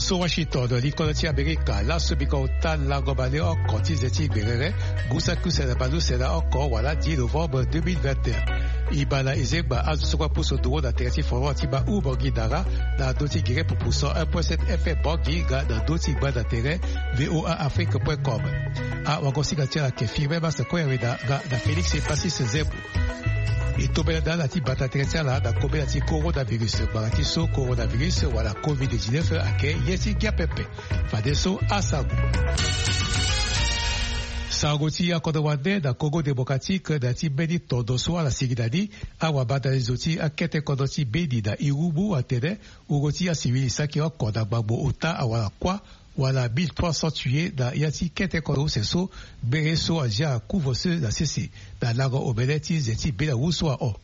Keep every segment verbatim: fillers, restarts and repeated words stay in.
so Washington likoloti Amerika la subika utan la gobale oko tizeti berere gusa kusela balu sela oko wala dix novembre deux mille vingt et un ibala izegba azusokwa puso duo da tereti foro tiba u bogi dara na doti gire pour puso un virgule sept F M bogi ga na doti ba da terrain v o a afrique point com a wakosika tia ke firme ba se koyaweda ga da Felix Pasis Zebu itobela la ti bata teresa la da kobela ti coronavirus barati so coronavirus wala covid dix-neuf ake yesi giapepe fadeso asago Sargoti a Kodowande da Congo démocratique da ti beni todo so ala sigidadi awa bada lezoti a kete kodoti bedi da irubu atene ugoti a civili saki o koda gbagbo ota awala kwa wala mille trois cents tués da yati kete kodo seso bereso aja couvre-feu da sisi da lago obeleti zeti bela wuswa o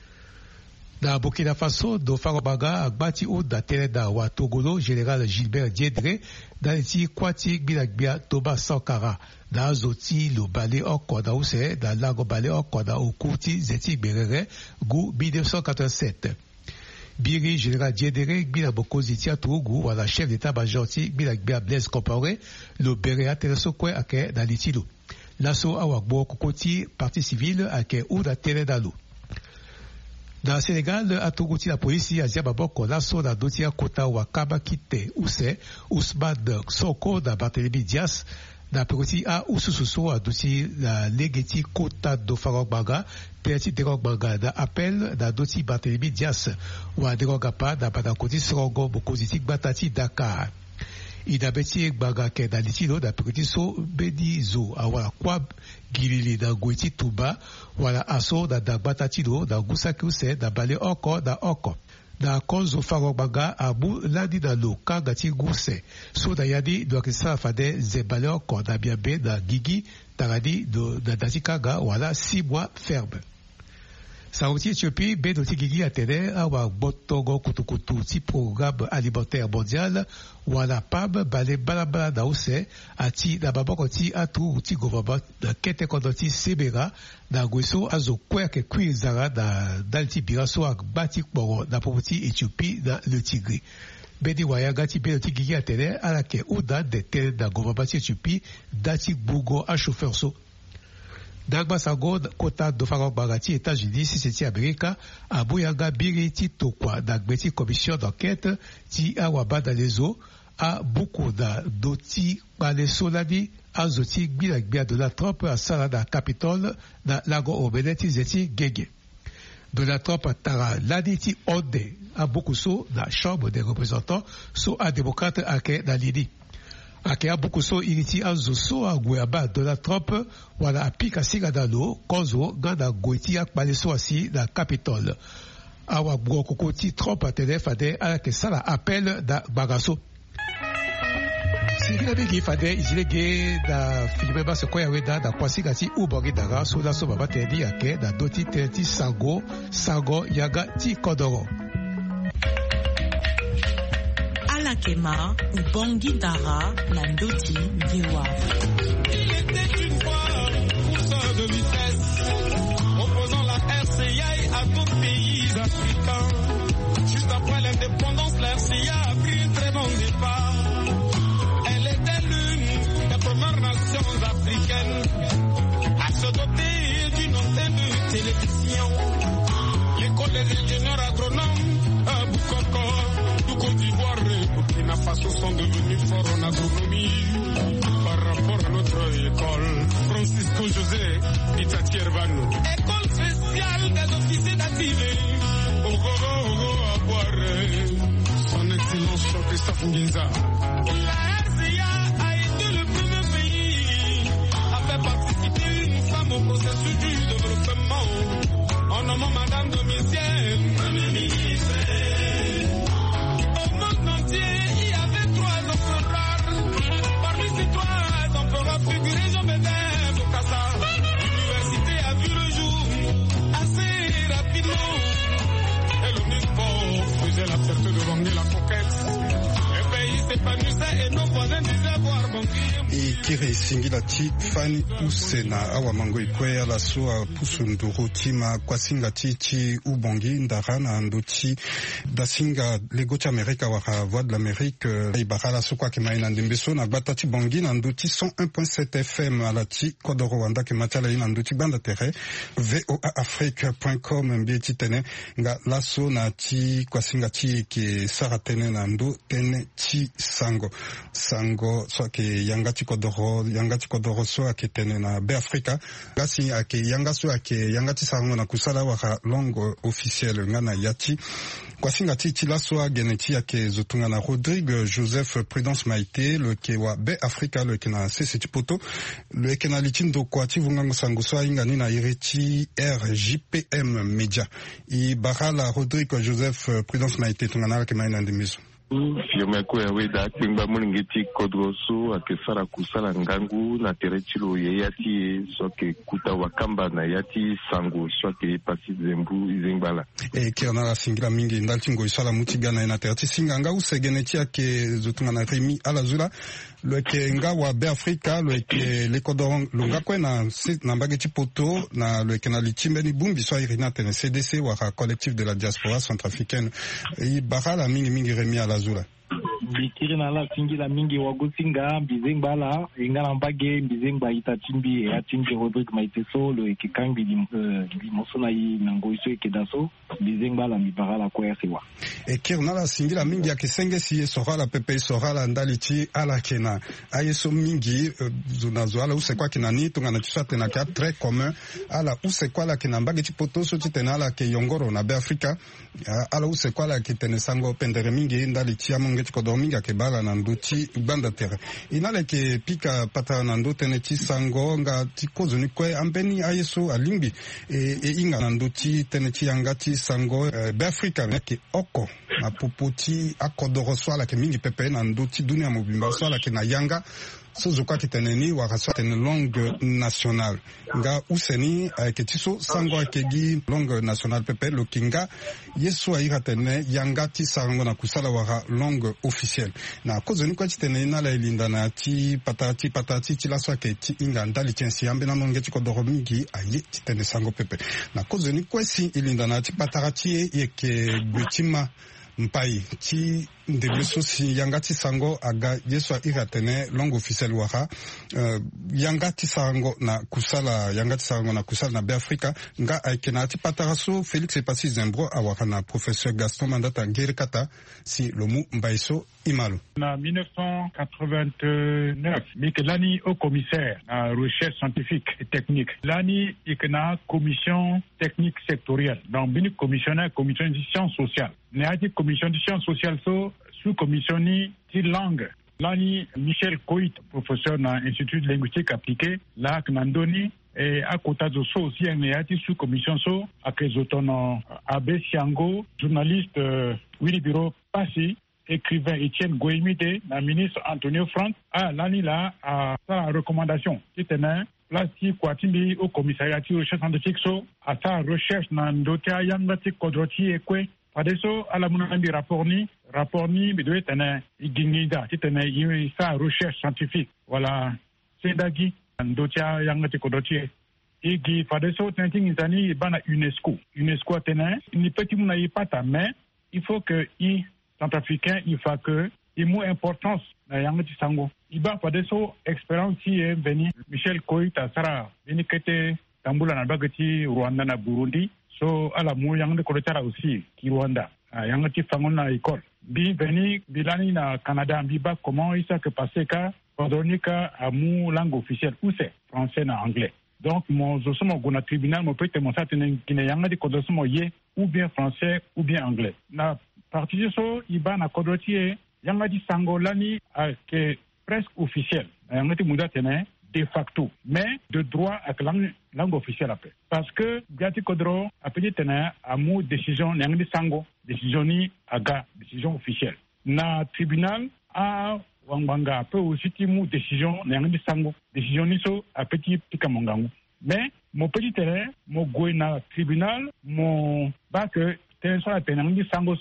da Burkina Faso do Farobaga agbati o da tele da wa Togolo général Gilbert Diedre da ti kwati gbilagbia Toba Sankara da zoti lo bale okoda use da lago bale okoda okuti zeti berere gu mille neuf cent quatre-vingt-sept Biri général Diedere gbila bokozi tia tugu wala chef d'état-major ti gbilagbia Blaise Compaoré lo berea telesokwe ake da litilo laso awagbo kokoti parti civile ake ou da tele da lo. Dans le Sénégal, à Tougouti, la police a dit à Baboko, la so da dotia kota wakaba kite use, Ousmane Sonko da Barthélémy Dias, da Pekoti a Ousususo a doti la legeti kota do Farogbaga, Terti Derogbaga da appel da doti Barthélémy Dias, wa Derogapa da Badakoti Sorongo Bokoziti Batati Dakar. Ida beti baga ke da litilo da Pekoti so bedi zo awala kwa gilili da goiti tuba wala aso da da batatido da gusaki use da bale oko da oko da konzo Farogbaga abu ladi da lo kagati guse so da yadi do akisa fade ze bale oko da biabe da gigi taradi do da datikaga wala six mois ferme. Saouti Éthiopie, Bedoti Gigi Atene, Awa Botogo Kutukutu, ti programme alimentaire mondial, Wala Pab, Bale Balabala Daose, Ati, Dababokoti, Atu, Uti Govaba, da Kete Kodoti Sebera, da Gweso, Azo Kweke Kwizara, da Dalti Biraso, ak Batik Boro, da Popoti Éthiopie, da Le Tigri. Bedi Waya Gati Bedoti Gigi Atene, Alake Ouda, de Tel, da Govabati Éthiopie, Dati Bougo, a chauffeur so. Dagba Sago, Kota do Farogbaga ti États-Unis, si c'est Amérique, a Boyaga Biriti Tokwa, Dagbeti Commission d'enquête, ti Awaba da Lezo, a beaucoup da Doti, Bale Soladi, a Zoti, Bilagbia de la Trump, a Salada Capitole, da Lago Obeleti Zeti Gege. De la Trump, Tara, Laditi Ode, a beaucoup so, da Chambre des représentants, so a démocrate ake da Lidi. Ake a beaucoup so iriti azo so a Gueba de la Trump wala apika siga dalo kozo ganda goiti ak bale so asi da Capitole. Awa bro kokoti Trump a telefade ala ke sala appel da bagaso. Sigi bigi fade izilege da filme ba se koya weda da kwasiga ti ubogi daga so la so baba tedi ake da doti teti sango sango yaga ti kodoro. Alakema ou Bangui Dara, Landoti, Viwa. Il était une fois pousseur de vitesse, opposant la R C I à d'autres pays africains. Juste après l'indépendance, la R C I a pris un très bon départ. Elle était l'une des premières nations africaines à se doter d'une antenne de télévision. L'école des ingénieurs agronomes à Boukoko, du Côte d'Ivoire et Burkina Faso sont devenus forts en agronomie par rapport à notre école. Francisco José Itati Hervano. École spéciale des officiers d'activés. Ogo Ogo Aguare. Son Excellence Jean-Christophe Nginza. La R C I a été le premier pays à faire participer une femme au processus du développement. En nommant Madame Domitienne, Premier ministre. Au monde entier, il y avait trois enfants rares. Parmi ces trois enfants figuraient Jean-Bédin Bokassa. L'université a vu le jour assez rapidement. Et l'omnisport faisait la fierté de Bangui la conquête. Le pays s'épanouissait et nos voisins disaient voir Bangui. kiri singila ti fani usena awa mango ikwe ala soa pusunduru tima kwa singa ti ti ubongi ndara na ando ti da singa lego ti Amerika waka voix de l'Amérique ibara la so kwa ke maina ndimbeso na gbata ti bongi na ando ti cent un virgule sept F M ala ti kodoro wanda ke matiala ina ando ti banda tere v o a afrique point com mbie ti tene nga laso na ti kwa singa ti ke sara tene na ando tene ti sango sango so ke yanga ti kodoro yanga ti kodoro so ake tene na be Afrika gasi ake yanga so ake yanga ti sango na kusala waka longo officiel nga na yati kwa singa ti ti laso agene ti ake zotunga na Rodrigue Joseph Prudence Maïté le ke wa be Afrika le ke na sese ti poto le ke na litindo kwa ti vungango sango so inga ni na ire ti R J P M Media i barala Rodrigue Joseph Prudence Maïté tunga na ke maina ndimizo firme ko ya weda kpengba mulingiti kodroso ake sara kusala ngangu na terechilo ye yati soke kuta wakamba na yati sango soke pasi zembu izengbala e kirna la singira mingi ndaltingo isala mutigana na tereti singanga usegeneti ake zotunga na Remi Alazula le ke nga wa be Afrika le ke le kodon longa ko na na mbageti poto na le ke na litimbe ni bumbi so irina tene C D C wa collectif de la diaspora centrafricaine i barala mingi mingi Remi Alazula bikiri na la singila mingi wagusinga bizengbala ingana mbage bizengba itatimbi ya timbi Rodrigue Maïté so le kikangi di di mosona yi nangoiso ekedaso bizengbala mi barala ko yasewa e kirna la singila mingi ya kisenge si sorala pepe sorala ndaliti ala kena ayeso mingi zona zoala use kwa kinani tunga na tsate na ka très commun ala use kwa la kena mbage tipoto so titena ala ke yongoro na be Afrika ala use kwa la kitene sango pendere mingi ndaliti ya monge tikodo minga ke bala na nduti banda tere inale ke pika pata na ndote ne ti sango nga ti kozo ni kwe ambeni ayeso alimbi e, e inga na nduti tene ti yanga ti sango e, be Afrika ke oko na popoti akodoro swala ke mingi pepe na nduti dunia mobimba swala ke na yanga sozuka kiteneni wakaswa tene langue nationale nga useni ketiso sango akegi langue nationale pepe lokinga yesu aira tene yanga ti sango na kusala waka langue officielle na kozoni kwa tene na la elinda na ti patati patati ti laswa ke ti inga ndali tiensi ambe na nonge ti kodoro mingi aye ti tene sango pepe na kozoni kwa si elinda na ti patarati yeke gwetima mpai ti ndebeso si yanga ti sango aga yesu ira tene langue officielle waka uh, yanga ti sango na kusala yanga ti sango na kusala na be Afrika nga aikena ti pataraso Félix Epasi Zembro awaka na professeur Gaston Mandata Ngerikata si lomu mbaiso imalo na mille neuf cent quatre-vingt-neuf Mikelani au commissaire à recherche scientifique et technique lani ikena commission technique sectorielle donc bini commissionnaire commission de sciences sociales ne ati commission de sciences sociales so sous commission ni ti langue lani Michel Coit professeur na institut de linguistique appliquée la knandoni et à côté de ça aussi un ati sous commission so akezotono Abe Siango journaliste euh, Willy Biro Passi écrivain Étienne Goemide na ministre Antonio Frantz a lani la a sa recommandation qui tenait place ti kwatindi au commissariat ti recherche scientifique so a sa recherche na ndotia yanga ti kodroti ekwe Padeso ala munambi rapport ni rapport ni bidoe tene igingida ti tene yi sa recherche scientifique voilà sedagi ndotia yanga ti kodroti igi padeso tenting izani bana UNESCO UNESCO tene ni petit muna yi pata mais il faut que i centrafricain il faut que il mo importance na yanga ti sango iba padeso expérience ti e veni Michel Koita sara beni kete tambula na bagati Rwanda na Burundi so ala mu yang de kolotara aussi ki Rwanda yang ti fangona école bi veni bilani na Canada bi ba comment il ça que passer ka codonika amu langue officielle ou c'est français na anglais donc mon zosomo gona tribunal mo peut te monter tenen kine yang de kodosomo ye ou bien français ou bien anglais na partie so iba na kodoti yang di sangolani que presque officiel yang ti muda tenen de facto, mais de droit avec langue, langue officielle après. Parce que Gati Kodro a petit tena à mou décision n'yangdi sango, décision ni aga, décision officielle. Na tribunal a wanganga peut aussi timou décision n'yangdi sango, décision ni so a petit pikamongangu. Mais mon petit terrain, mon goy na tribunal, mon ba que tena so a tenangdi sango so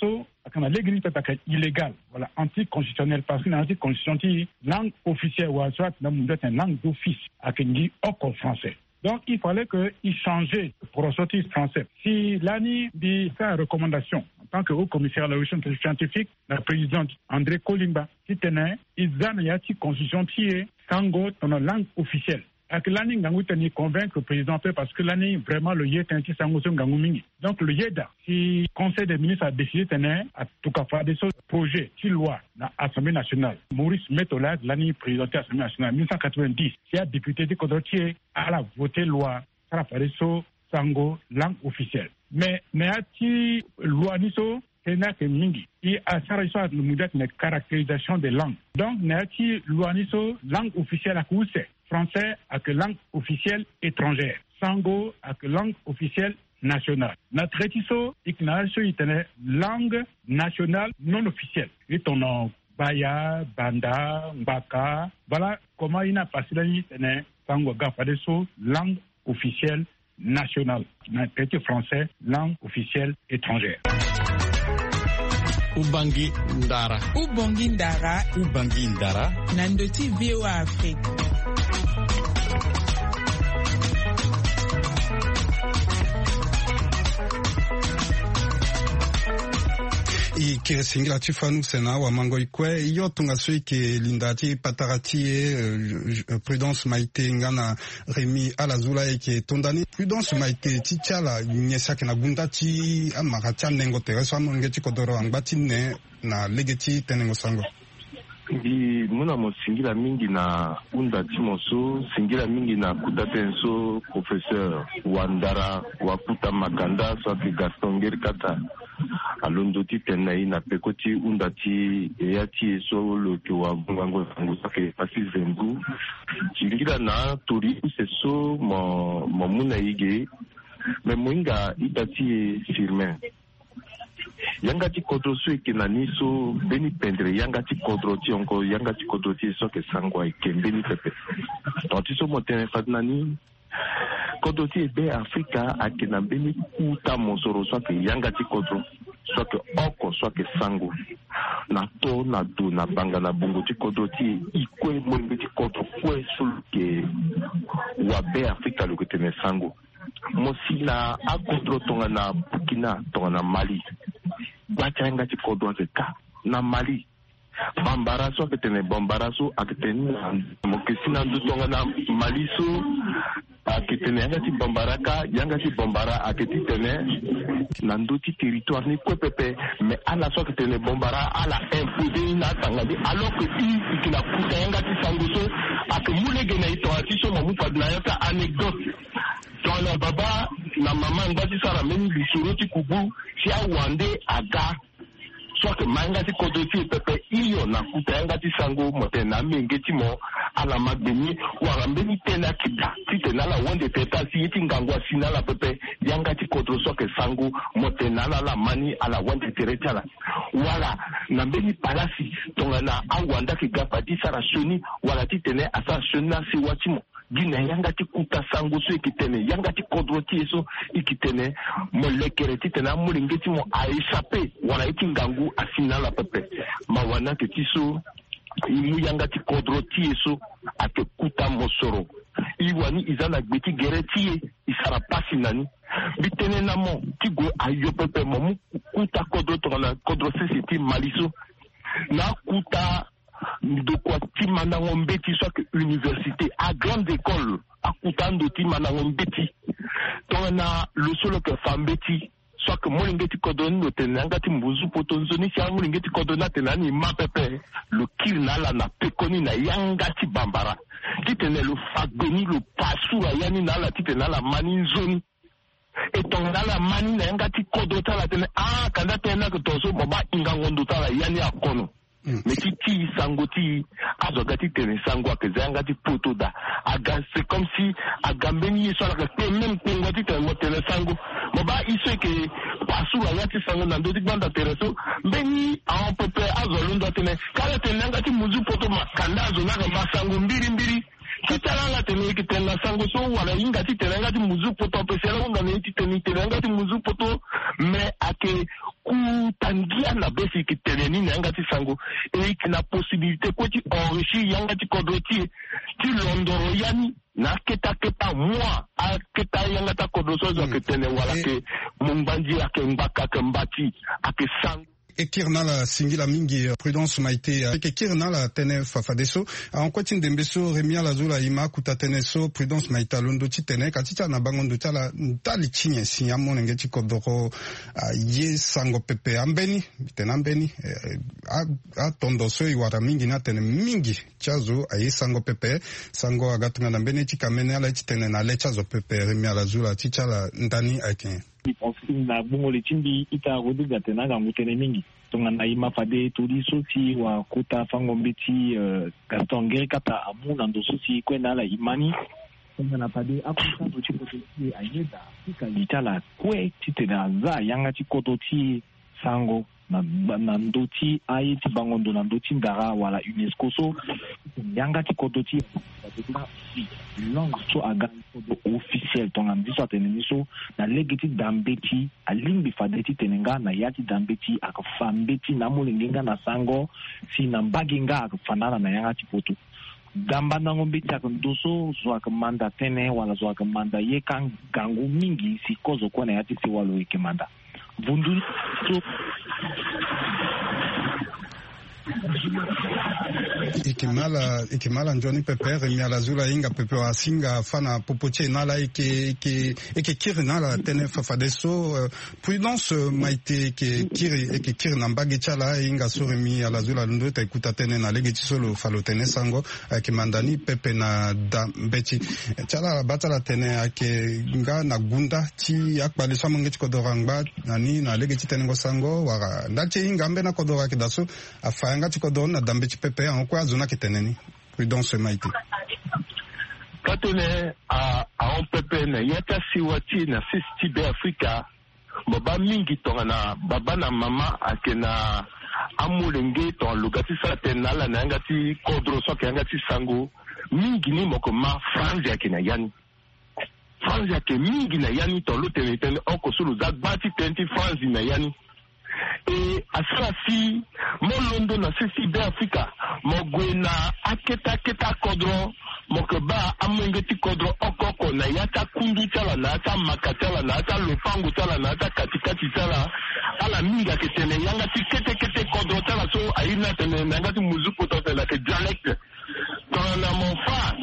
akana legini tataka illégal voilà anticonstitutionnel parce que na anticonstitutionnel langue officielle ou soit na munda une langue d'office akengi oko français. Donc, il fallait qu'il changeait pour ressortir français. Si l'A N I dit sa recommandation, en tant que haut commissaire à la recherche scientifique, la présidente André Kolimba, qui tenait, ils ont une constitution qui est sango dans la langue officielle. Avec l'A N I, nous avons convaincre le président parce que l'A N I, vraiment, le yé est un petit sango sur Ngangoumingi. Donc, le yéda, si le Conseil des ministres a décidé de tenir, à tout cas, faire des projets, qui loi, dans l'Assemblée nationale. Maurice Metola, l'A N I, président de l'Assemblée nationale, en mille neuf cent quatre-vingt-dix, qui a député de Kodrotier, à la voté loi, ça a fait so, sango, langue officielle. Mais, mais, a-t-il loi niso, c'est n'a que mingi. Il a sarré soit le modèle de caractérisation des langues. Donc, n'a-t-il loi niso, langue officielle à coup c'est français avec langue officielle étrangère. Sango avec langue officielle nationale. Notre rétiso, il y a une langue nationale non officielle. Et ton nom, Baya, Banda, Mbaka. Voilà comment il a passé la nuit. Sango Gafadeso, langue officielle nationale. Notre rétiso français, langue officielle étrangère. Ubangi Ndara. Ubangi Ndara. Ubangi Ndara. Nandoti V O A Afrique. Ikiresingira chifanu sena wa mango ikwe iyo tungasui ke lindati patarati e Prudence Maite ngana Remi Alazula eke tondani Prudence Maite tichala nyesa ke na gundati amagacha nengo tereso amongeti kodoro angbati ne na legeti tenengo sango. Di muna mo singira mingi na unda timoso singira mingi na kudatenso professeur Wandara wakuta Makanda so ke Gaston Gerkata alondo ti tenai na pekoti unda ti eyati so lo ke wa ngango sango ke pasi zembu singira na tori se so mo mo muna ige me mwinga idati firme yanga ti kodro so ekena ni so beni pendre yanga ti kodro ti onko yanga ti kodro ti so ke sangwa ikembe ni pepe tonti so motene fatna ni kodro ti ebe Afrika akena beni kuta mosoro so ke yanga ti kodro so ke oko so ke sango na to na do na banga na bungo ti kodro ti ikwe mwembe ti kodro kwe so ke wabe Afrika lo ke tene sango mosina akodro tonga na Burkina tonga na Mali bachanga ti kodwa ka na Mali bambara so aketene bambara so aketene mokesina ndutonga na Mali so aketene yanga ti bambara ka yanga ti bambara aketi tene na ndoti territoire ni kwepepe mais ala so aketene bambara ala imposer na tangadi alors que ti kina kuta yanga ti sangoso akemulege na ito ati so mamu padna yaka anecdote tona baba na mama ngati sara meni lisuru ti kubu si awande aga so ke manga ti kodoti pepe iyo na kuta yanga ti sango mote na menge ti mo ala magbeni wala mbeni tena kida ti tena la wonde teta si ti ngangwa sinala pepe yanga ti kodro so ke sango mote na la mani ala wonde teretala wala na mbeni palasi tonga na awanda ki gapa ti sara shoni wala ti tene asa shona si watimo gina yanga ti kuta sango so ikitene yanga ti kodro ti eso ikitene molekere ti tena mulinge ti mo a échappé wala iti ngangu asina la pepe mawana ke ti so imu yanga ti kodro ti eso ake kuta mosoro iwani izana gbeti gere ti isara pasi nani bitene na mo ti go ayo pepe mo kuta kodro to na kodro se ti maliso na kuta de quoi ti manango mbeti soit que université à grande école à kutando ti manango mbeti tona le solo que fambeti soit que molingeti kodon no tenanga ti mbuzu potonzoni si molingeti kodona tenani mapepe le kilna la na pekoni na yanga ti bambara ti tene le fagbeni le pasura yani na la ti tena la maninzoni et tona la mani na yanga ti kodota la tene ah kanda tena que toso baba ingangondo ta la yani akono mais qui ti sango ti azogati tene sango akezanga ti poto da aga c'est comme si agambeni so la que même pengo ti tene tene sango moba iso ke pasu la ti sango na ndoti banda tereso beni en pepe azolundo tene kala tene ngati muzu poto makanda azona ka sango mbiri mbiri kitala tene ki tene sango so wala inga ti tene ngati muzu poto pesela unda ne ti tene tene ngati muzu poto mais ake kutangia na besi kiteleni na yanga ti sango e kina possibilité ko ti enrichir yanga ti kodoti ti londoro yani na keta keta moi a keta yanga ta kodoso zo ketene wala ke mumbanji ake mbaka ke mbati ake sango ekirna la singila mingi Prudence Maite ekirna la tene fafadeso en kwati ndembeso remia la zula ima kuta teneso Prudence Maite londo ti tene katicha na bangondo tala ntali chinye sinya monenge ti kodoro ye sango pepe ambeni tena ambeni a tondoso iwara mingi na tene mingi chazo aye sango pepe sango agatunga na mbeni ti kamene ala ti tene na le chazo pepe remia la zula ti chala ndani aken na bungo le chimbi ita rodu gatena ga mutene mingi tonga na ima fade tudi soti wa kuta fango mbeti Gaston Ngeri kata amuna ndo soti kwenda la imani tonga na fade akuta ndo chiko ti ayeda tika litala kwe titena za yanga chikoto ti sango na na ndoti ayi ti bangondo na ndoti ndara wala UNESCO so yanga chikoto ti langue so aga do officiel tonga ndiso teneniso na legiti dambeti alimbi fadeti tenenga na yati dambeti akafambeti na mulingenga na sango si na mbaginga akafanana na yanga tipoto damba na ngombeti akandoso zo akamanda tene wala zo akamanda yeka gangu mingi si kozo kwa na yati si walo ikemanda vundu so ikimala ikimala njoni pepe remia la zula inga pepe wa singa fana popoche nala ike ike ike kiri nala tene fafadeso uh, Prudence Maite ke kiri ike kiri na mbagi chala inga so remia la zula ndo ta ikuta tene na lege solo falo tene sango uh, kimandani pepe na da mbeti chala batala tene ake nga na gunda ti akbali sa mangeti kodorangba nani na lege tene ngo sango wara ndache inga mbe na kodora kidaso afa nga ti kodona dambe ti pepe en kwa zona kiteneni Prudence Maite katene a a on pepe na yata siwati na sisti be Afrika baba mingi tonga na baba na mama akena amulenge ton lugati sa tenala na ngati kodro so ke ngati sango mingi ni moko ma France akena yani France ake mingi na yani ton lutene tene okosulu za bati twenty France na yani e asasi molondo na sisi be Afrika mogwena aketa keta kodro mokeba amengeti kodro okoko na yata kundu tala na ata makatala na ata lofangu tala na ata katikati tala ala minga ketene yanga tikete kete kodro tala so aina tene nanga tu muzuko tala ke dialect kana monfa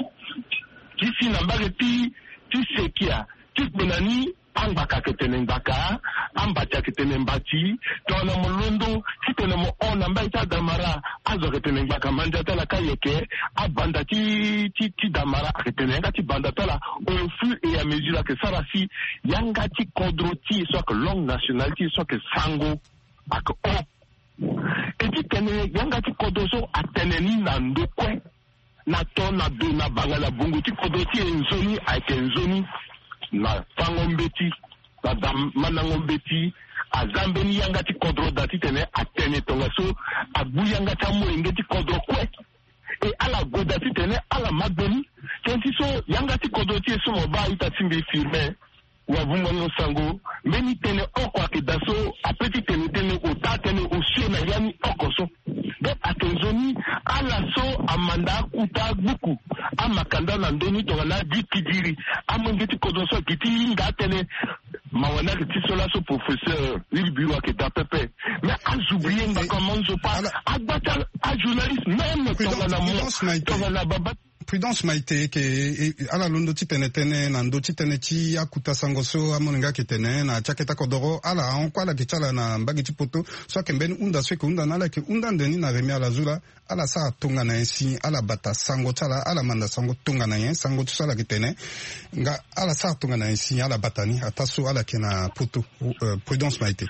kisi na bageti tisekia tikbenani ambaka ketene mbaka ambata ketene mbati tona molondo kitene mo ona mbaita damara azo ketene mbaka manjata la kayeke abanda ti ti ti damara ketene ngati banda tala au fur et à mesure que ça rafi yangati kodroti soit que langue nationalité soit que sango ak o et ti tene yangati kodoso ateneni na ndokwe na tona do na bangala bungu ti kodoti enzoni ak enzoni na fangombeti na manangombeti azambeni yanga ti kodro dati tene atene tonga so abu yanga ta moenge ti kodro kwe e ala goda ti tene ala magbeni tenti so yanga ti kodro ti so mo ba ita timbe firme wa vungo no sango meni tene okwa ke daso apeti tene tene o ta tene o sie na yani okoso donc atenzoni ala so amanda kuta buku amakanda na ndoni to na dikidiri amongeti kodoso kiti nga tene mawana kiti sola so professeur il bureau ke da pepe mais azoublier nga comment je parle abata a journaliste même to na mo to na baba Prudence Maite ke ala londo ti tene tene na ndo ti tene ti akuta sango so amoninga ke tene na chaketa kodoro ala on kwa la kitala na mbagi ti poto so ke mbeni unda so ke unda na la ke unda ndeni na remia la zula ala sa tonga na ensi ala bata sango tala ala manda sango tonga na yen sango tu sala ke tene nga ala sa tonga na ensi ala batani ataso ala ke na poto uh, Prudence Maite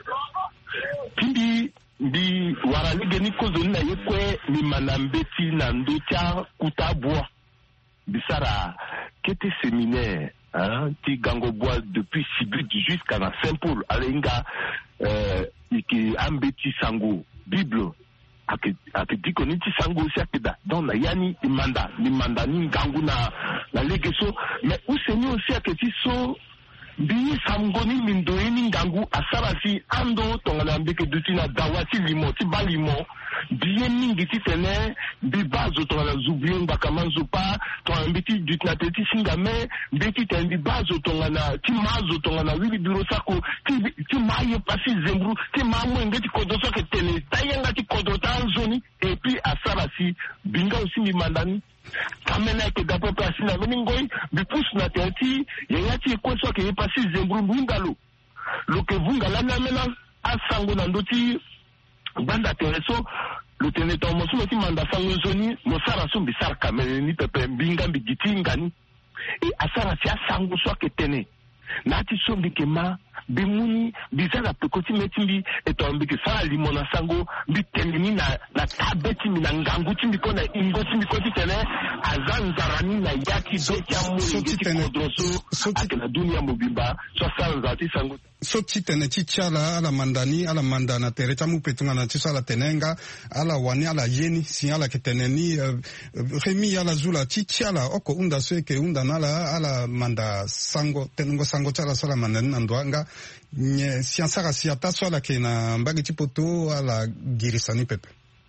pindi bi wara ni geni kozo na yekwe ni manambeti na ndo tia kutabwa bisara kete séminaire hein ti gango bois depuis Sibut jusqu'à la Saint-Paul alenga euh iki ambeti sango bible ake ake dikoni ti sango si akeda donc na yani imanda ni manda ni gangu na na legeso mais où seigneur aussi ake ti so bi ni samgoni mindoeni ngangu asarasi ando tongana mbeke dutina dawati limo ti balimo bien mingi ti tene bibazo tongana zubien bakamanzo pa tongana mbiti dutina teti singame mbeti tendi bazo tongana ti mazo tongana wili biro sako ti ti maye pasi zembru ti mamwe ngeti kodoso ke tene tayanga ti kodota zoni et puis asarasi binga aussi mi mandani kamena ke dapo pasi na meningoi bipus na tenti yati ko so ke pasi zembru bungalo lo ke vungala na mena asango na ndoti banda tereso le teneto mo so ti manda sango zoni mo sara so bisar kamena ni pepe binga bigiti ngani e asara si asango so ke tene nati so bikema bimuni bizala pekoti metimbi etombike sala limona sango bitengini na na tabeti mina ngangu timbi kona ingoti mikoti tene azanzarani na yaki betia mu tene so akena dunia mobimba so sala ti sango so titene tichala ala mandani ala mandana tere tamu petunga na tisala tenenga ala wani ala yeni si ala keteneni uh, remi ala zula tichala oko unda seke unda nala ala manda sango tenungo sango chala sala mandani nandwanga nye siansara siata swala kena mbagi tipoto ala girisani pepe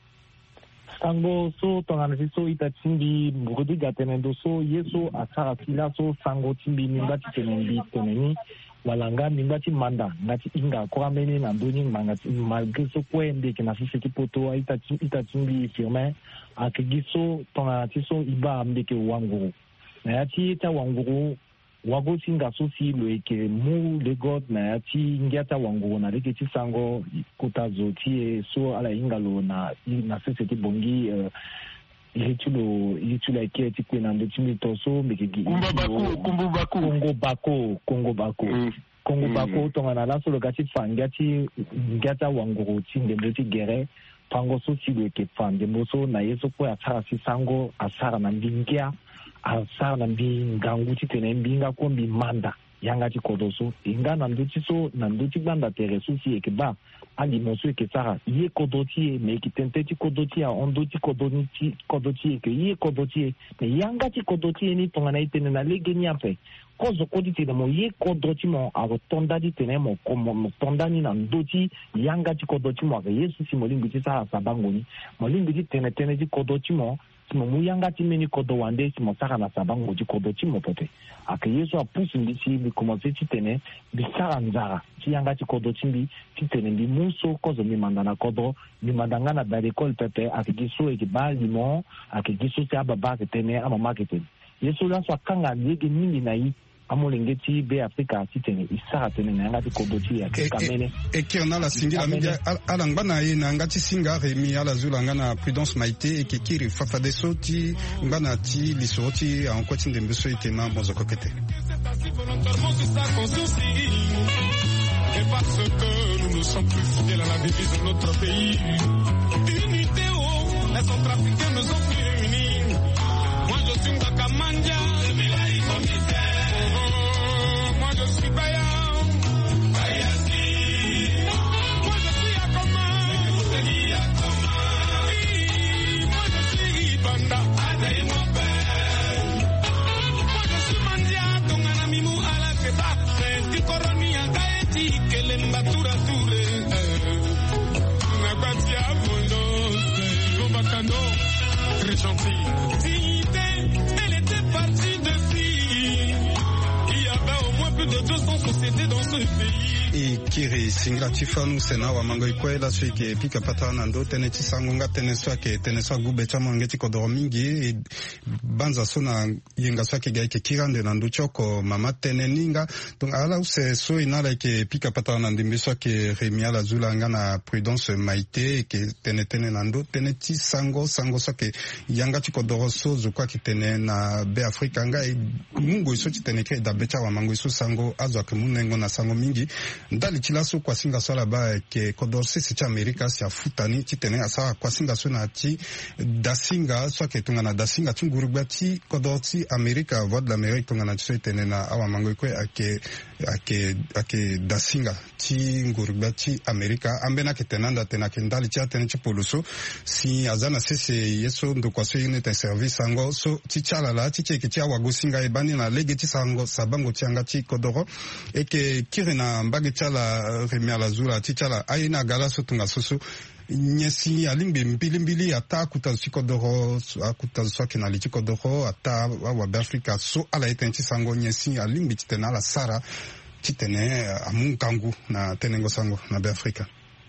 sango so tongana so itatimbi bugodi gatenendo so yeso asara sila so sango timbi nimba titenendi teneni walanga nimbati manda ngati inga kwa meni na ndoni mangati malgré so kwende kina sisi kipoto ita ita timbi firme akigiso tonga tiso iba mbeke wanguru na yati ta wanguru wago singa so si lo eke mu le god na yati ngiata wanguru na leke ti sango kutazo ti so ala ingalo na na sisi ti bongi uh, ilitulo ilitula ke ti kwena ndo timi toso mbeke kumba bako kumbu bako kongo bako kongo bako mm. kongo mm. bako tongana la solo gati fangati ngata wanguru ti ndembo ti gere pango so ti lo ke fande moso na yeso ko asara si sango asara na mbingia asara na mbingangu ti tene mbinga ko mbi manda yanga ti kodoso inga na ndo ti so na ndo ti banda tere so si eke ba ali moso eke sara ye kodoti me ki tente ti kodoti a ondo ti kodoni ti kodoti eke ye kodoti me yanga ti kodoti ni tongana itene na legeni ape kozo koditi de mo ye kodoti mo a tonda di tene mo komo mo tonda ni na ndo ti yanga ti kodoti mo ke yesu si molingi ti sara sabangoni molingi ti tene tene ti kodoti mo mo muyanga ti meni kodo wande si mo sara na sabango ti kodoti mo pote ake yesu a pusi mbi si bi commencer ti tene bi sara nzara ti yanga ti kodo ti mbi ti tene mbi muso kozo mi manda na kodo mi manda nga na da l'école pepe ake giso eke ba limon ake giso ti ababa ke tene amama ke tene yesu la so kanga yege mingi na yi amolenge ti be Afrika ti tene isara tene na yanga ti kodo ti ya ke kamene e ki ona la singira mingi ala ngana ye na ngati singa remi ala zula ngana Prudence Maite e ke kiri fafade so ti ngana ti liso ti en kwati ndembe so ite na mozo kokete et parce que nous ne sommes plus fidèles à la devise de notre pays. Unité, oh, les centrafricains ne sont plus réunis. Moi je suis Ngakamanja, moi je suis Baya, moi je suis Akoma, moi je suis Banda, moi je suis Mandia, Tongana Mimou Ala Keba, Tikoroni Agaeti, Kelembatura Ture, Nabatia Bondos, Lobakano, très gentil. Dignité, elle était partie de si. Il y avait au moins plus de deux cents sociétés dans ce pays. I kiri singra tifanu sena wa mango ikwela so ke pika patana ndo tene tisango nga tene so ke tene so gube chama ngeti kodoro mingi e banza so na yenga so ke ga ke kirande na ndo choko mama tene ninga donc ala use so inala ke pika patana ndimbi so ke remia la zula nga na Prudence Maite ke tene tene na ndo tene tisango sango so ke yanga ti kodoro so zo kwa ke tene na be Afrika nga e mungo so ti tene ke da becha wa mango so sango azwa ke munengo na sango mingi ndali chilaso kwa singa swala ba ke kodorse si cha Amerika si afutani chitene asa kwa singa so na chi dasinga so ke tungana dasinga chungurugba chi kodorsi Amerika voix de l'Amérique tungana chi tene na awa mango kwe ake ake ake dasinga chi ngurugba chi Amerika ambena ke tenanda tena ke ndali cha tene chi poluso si azana sese yeso ndo kwa so yine te service ango so chi chala la chi cheke chi awa gosinga ebani na lege chi sango sabango chi anga chi kodoro eke kirina mbage chala remia la zula chi chala aina gala so tunga soso nyesi alimbe mbili mbili ata kuta sikodoro akuta swaki na lichikodoro ata wa Afrika so ala etenchi sango nyesi alimbe chitena la sara chitene amunkangu na tenengo sango na Afrika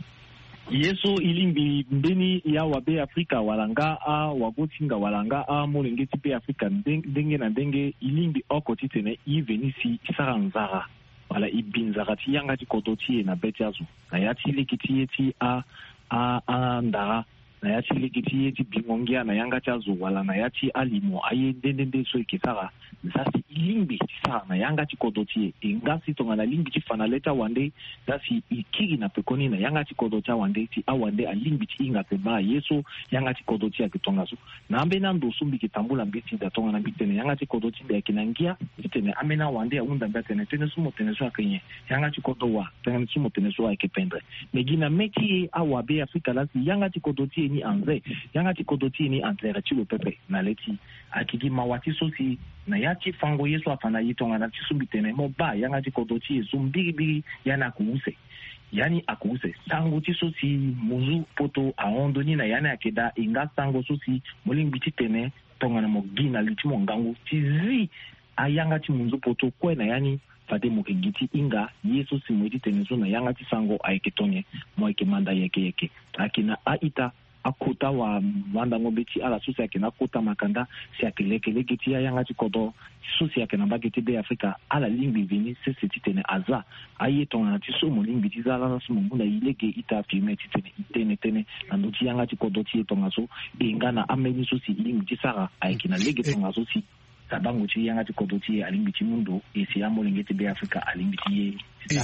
yeso ilimbi mbeni ya wabe Afrika walanga a wagotinga walanga a molengeti pe Afrika ndenge na ndenge ilimbi oko titene ivenisi saranzara wala ibinzara ti yanga ti kodoti na betiazu na yati likiti ti a a anda na yati likiti ti bingongia na yanga chazu wala na yati alimo aye ndende so ikisara sasi ilimbi sara na yanga ti kodoti ingasi tonga na limbi ti fanaleta wande sasi ikiri na pekoni na yanga ti kodoti wande ti awande alimbi ti inga pema yeso yanga ti kodoti akitonga so na ambena ndo sumbi kitambula mbiti da tonga na bitene yanga ti kodoti be kinangia bitene amena wande unda betene tene sumo tene so akenye yanga ti kodowa tene sumo tene so akependre megina meti awa be Afrika la yanga ti kodoti ni anze yanga ti kodoti ni anze ra ti lo pepe na leti akigi mawati so si na yati fango yeso afana yitonga na tisubitene mo ba yanga ti kodoti zumbiri biri yana kuuse yani akuuse sango ti so si muzu poto aondoni na yana akeda inga sango so si molimbi ti tene tonga na mogina litimo ngangu tizi ayanga ti muzu poto kwe na yani fate mokengiti inga yeso si mwiti tene so na yanga ti sango aiketonye mo ike manda yeke yeke akina aita akota wa wanda ngobeti ala susi akina kota makanda si akeleke legeti ya yanga ti kodo susi akina bageti be Afrika ala limbi vini sese titene aza aye tonga na ti so mo limbi ti zala na so mo muna ilege ita firme titene itene tene na no ti yanga ti kodo ti tonga so inga na ameni susi limbi ti sara aikina lege tonga so si sabango ti yanga ti kodo ti alimbi ti mundo esi amo lengeti be Afrika alimbi ti ye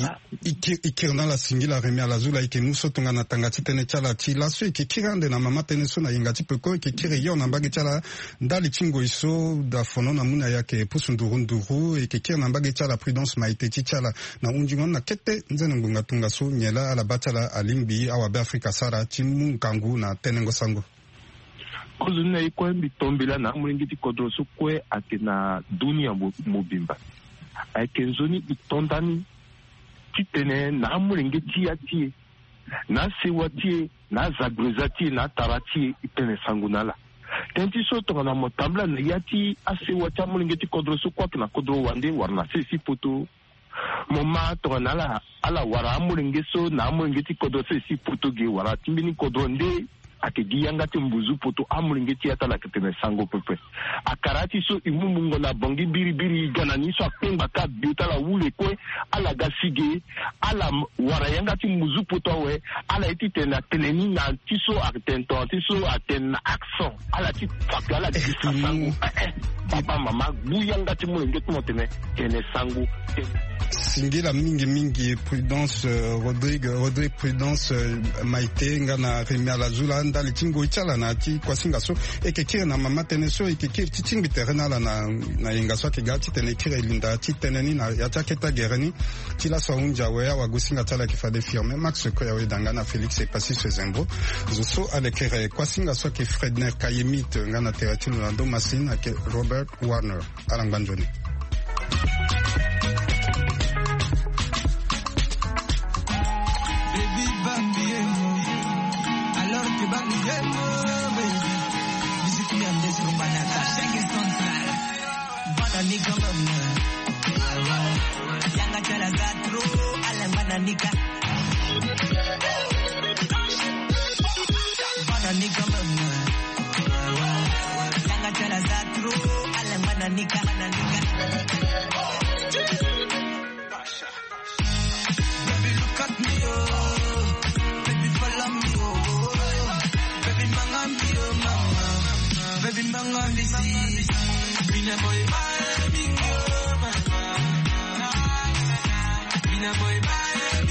ikirna la singila remia la zula ike muso tunga na tanga titene chala ti laso ike kirande na mama tene so na inga ti peko ike kire yo na mbage chala ndali chingo iso da fono na muna yake pusu nduru nduru ike kire na mbage chala prudence maite ti chala na unjingon na kete nzene ngunga tunga so nyela ala bachala alimbi awa be Afrika sara ti munkangu na tenengo sango kozuna ikwe mbitombela na mulingiti kodroso kwe ake na dunia mobimba ake nzoni bitondani titene na mulingiti ya tie na sewa tie na zagreza tie na tara tie itene sangunala tenti so tonga na motambla na yati asewa tia mulingiti kodroso kwa na kodro wande warna sesi poto moma tonga na ala ala wara mulingeso na mulingiti kodroso sesi poto ge wara timbini kodro nde ake giyanga ti mbuzu poto amulingeti ata la ketene sango pepe akarati so imumungo na bongi biri biri gana ni so akpemba ka biota la wule kwe ala gasige ala wara yanga ti mbuzu poto we ala iti tena teleni na ti so atento ti so atena accent ala ti fakla ala ti sango papa mama buyanga ti mulingeti motene tene sango singila mingi mingi Prudence uh, Rodrigue Rodrigue Prudence uh, maite ngana remia la zula ndali tingo ichala na ti kwa singa so eke kire na mama tene so eke kire ti tingi terena la na na inga so ke gati tene kire linda ti teneni na ya taketa gereni ti la so unja we wa gusinga tala ki fa de firme Max ko ya we dangana Felix e pasi se zembo zo so ale kire kwa singa so ke Fredner Kayemit ngana terati na ndo masina ke Robert Warner alanganjoni Nika Bana nika mama Yanga chala zatru Alang bana nika Bana nika Baby look at me oh Baby follow me oh Baby mangan me oh mama Baby mangan this is Bina boy my big oh mama Bina boy my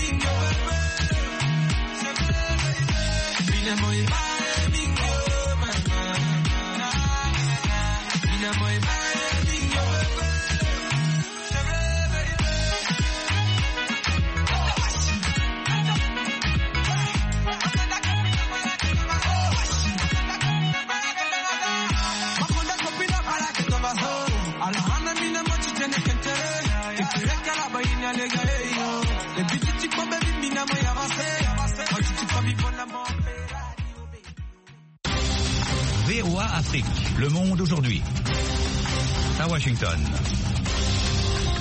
V O A Afrique, le monde aujourd'hui. À Washington.